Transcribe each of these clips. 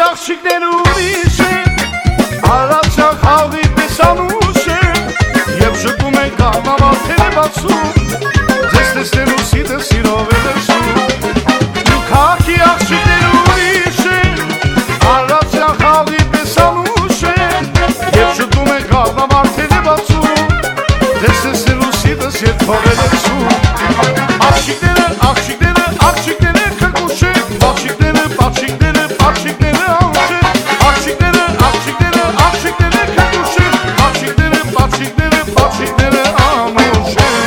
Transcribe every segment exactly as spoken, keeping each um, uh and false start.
աղջիկներ ուրիշ են Արացյալ խաղի պես անուշ են Եվ ժպում են կաղնավարդերը բացում Ձեզ տեսնելու սիտը սիրով է լսում Ու քաղաքի աղջիկներ ուրիշ են Արացյալ խաղի պես անուշ են Եվ ժպում են կաղնավարդերը բացում Ձեզ տեսնելու սիտը երբով է լսում Աղջիկները, աղջիկները, աղջիկները քրկուշ են Աղջիկները, աղջիկները, աղջիկները անուշ են Աղջիկները, աղջիկները, աղջիկները քրկուշ են Աղջիկները, աղջիկները, աղջիկները անուշ են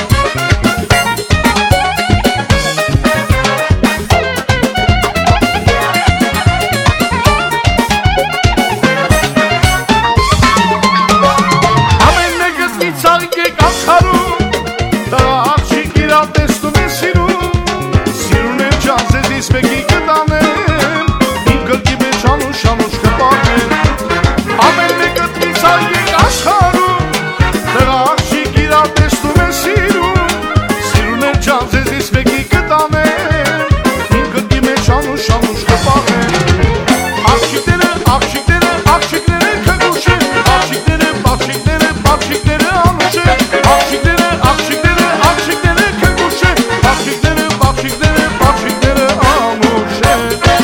Ամեն մեկս մի ծաղիկ եք աշխարհում Դրա աղջիկ իրար տեսնում է սիրում Սիրուն եմ ջանձեզիս մեկի կտանեմ Իմ գրկի մեջ անուշ անուշ կպատեմ Ամեն մեկըտ մի ծաղիկ եք աշխարհում Դրա աղջիկ իրար տեսնում է սիրում Սիրուն եմ ջանձեզիս մեկի կտանեմ Իմ գրկի մեջ անուշ անուշ կպատեմ Աղջիկները, աղջիկները, աղջիկները քգուշ են Աղջիկները, աղջիկները, աղջիկները անուշ են Աղջիկները, աղջիկները, աղջիկները քգուշ են Աղջիկները, աղջիկները, աղջիկները անուշ են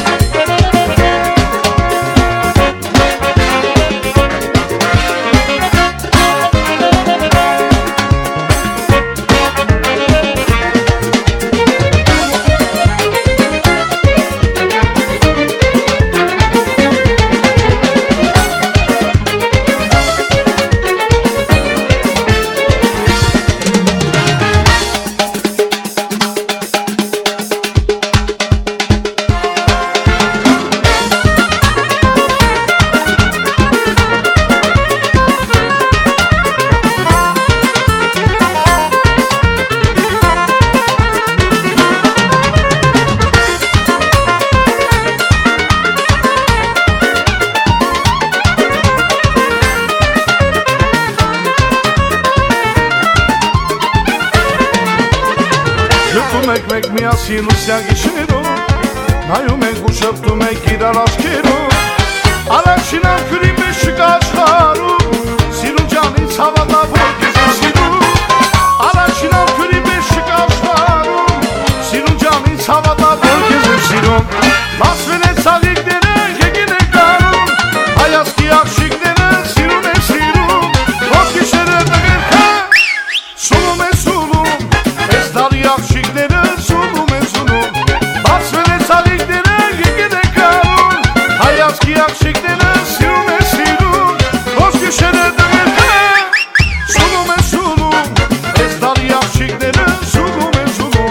Ժպտում եք մեկ միասին ուսյա գիշերով Նայում ենք ու շպտում ենք իրար աչքերով Առաջին անգրի մեջ չկա աշխարհում Սիրուն ջան ինձ հավատա որ քեզ եմ սիրում Առաջին անգրի մեջ չկա աշխարհում Սիրուն ջան ինձ հավատա որ քեզ եմ սիրում Բացվել են ցավիկները եկին են գարում Հայացքի աղջիկները սիրուն են սիրում Որ գիշերը տղերքը սուլում են սուլում Ես դարի աղջիկները սուլում են սուլում Բացվել են ցավիկները եկին են գարում Հայացքի աղջիկները սիրում են սիրում Որ գիշերը տղերքը սուլում են սուլում Ես դարի աղջիկները սուլում են սուլում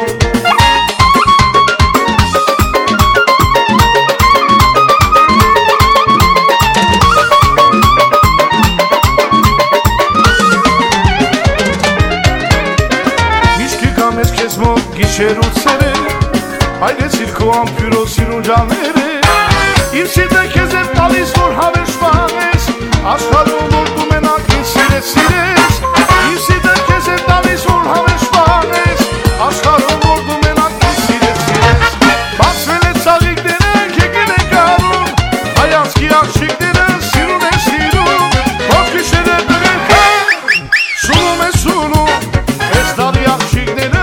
Քեզ մոտ գիշեր ու ցերեր Հայրեցիր քո ամփյուրով սիրուն ջաները Իմ սիրտը քեզ է տալիս որ հավերժվան ես Աշխարհում որ դու մենակ ինձ սիրես սիրես Իմ սիրտը քեզ է տալիս որ հավերժվան ես Աշխարհում որ դու մենակ ինձ սիրես սիրես Բացվել է ցավիկները եկել են գարում Հայացքի աղջիկները սիրուն են սիրում Որ գիշերը տղերքը սուլում են սուլում Ես դարի աղջիկները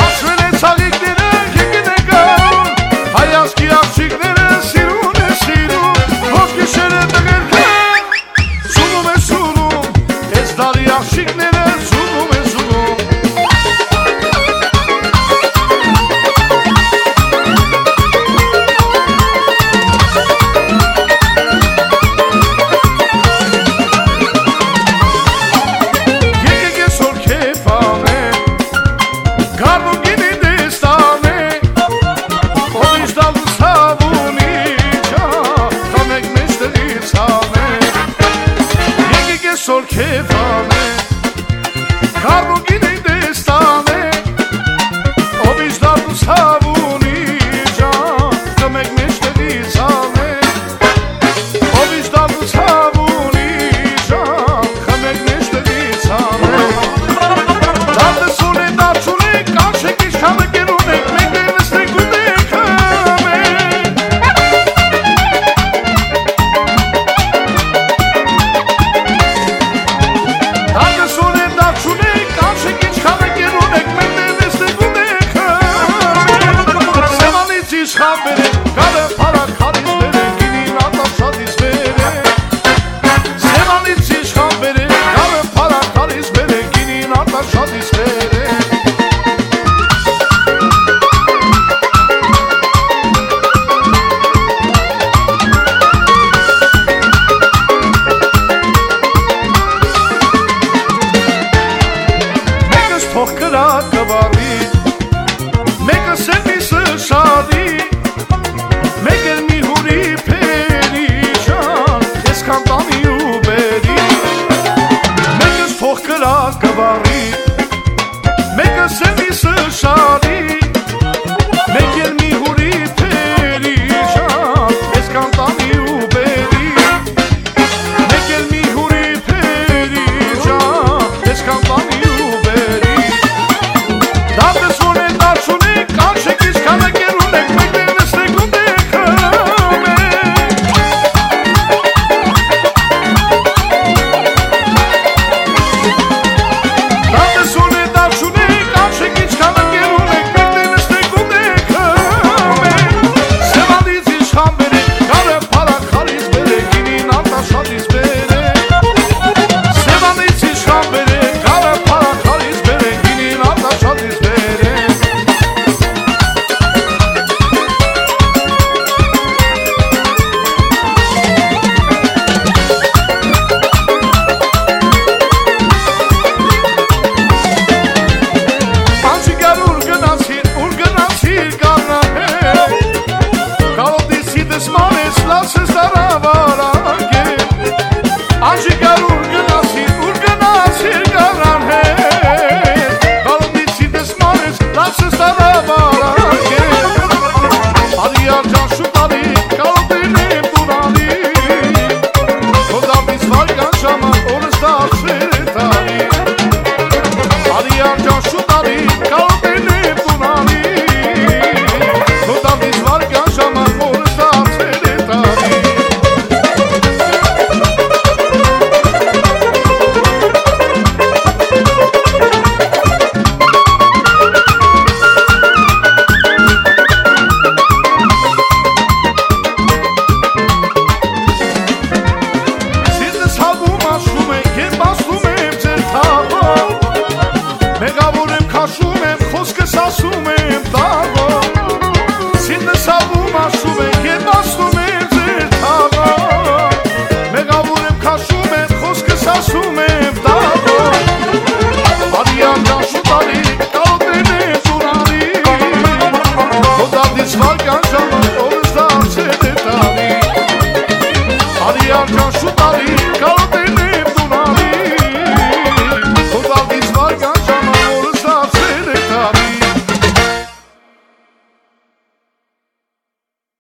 Հայացքի աղջիկները սիրուն են սիրում խաբերը գալը փարակալիս բերը գինին արտաշատից բերը Սևանից իշխան բերը գալը փարակալիս բերը գինին արտաշատից բերը Թող կրակը վարի, մեկը սերվիսը շարի, մեկը մի հուրի պերի շան, ես կանդանի ու բերի Մեկը թող կրակը վարի, մեկը սերվիսը շարի, մեկը մի հուրի պերի շան, ես կանդանի ու բերի Մեկը մի հուրի պերի շան, ես կանդանի Արիան ջան շուտարի